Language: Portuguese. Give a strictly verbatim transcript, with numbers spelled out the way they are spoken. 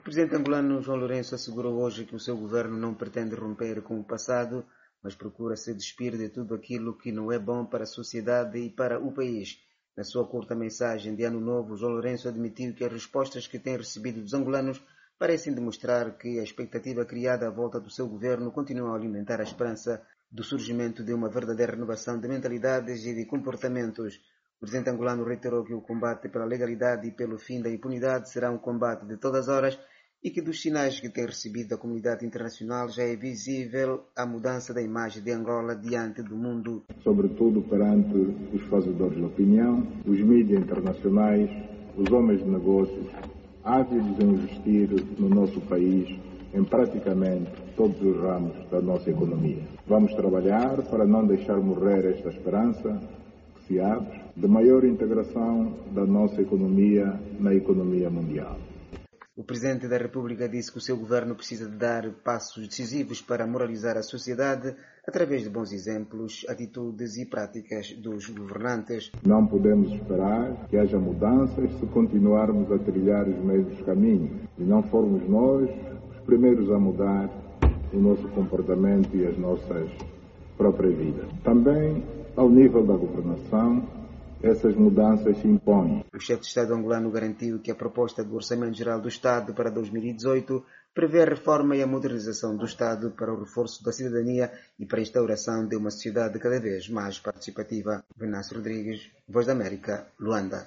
presidente angolano João Lourenço assegurou hoje que o seu governo não pretende romper com o passado, mas procura se despir de tudo aquilo que não é bom para a sociedade e para o país. Na sua curta mensagem de Ano Novo, João Lourenço admitiu que as respostas que tem recebido dos angolanos parecem demonstrar que a expectativa criada à volta do seu governo continua a alimentar a esperança do surgimento de uma verdadeira renovação de mentalidades e de comportamentos. O presidente angolano reiterou que o combate pela legalidade e pelo fim da impunidade será um combate de todas as horas e que dos sinais que tem recebido da comunidade internacional já é visível a mudança da imagem de Angola diante do mundo. Sobretudo perante os fazedores de opinião, os mídias internacionais, os homens de negócios, ávidos em investir no nosso país em praticamente todos os ramos da nossa economia. Vamos trabalhar para não deixar morrer esta esperança que se abre de maior integração da nossa economia na economia mundial. O Presidente da República disse que o seu governo precisa de dar passos decisivos para moralizar a sociedade através de bons exemplos, atitudes e práticas dos governantes. Não podemos esperar que haja mudanças se continuarmos a trilhar os mesmos caminhos e não formos nós os primeiros a mudar o nosso comportamento e as nossas próprias vidas. Também, ao nível da governação, essas mudanças se impõem. O chefe de Estado angolano garantiu que a proposta do Orçamento Geral do Estado para dois mil e dezoito prevê a reforma e a modernização do Estado para o reforço da cidadania e para a instauração de uma sociedade cada vez mais participativa. Venâncio Rodrigues, Voz da América, Luanda.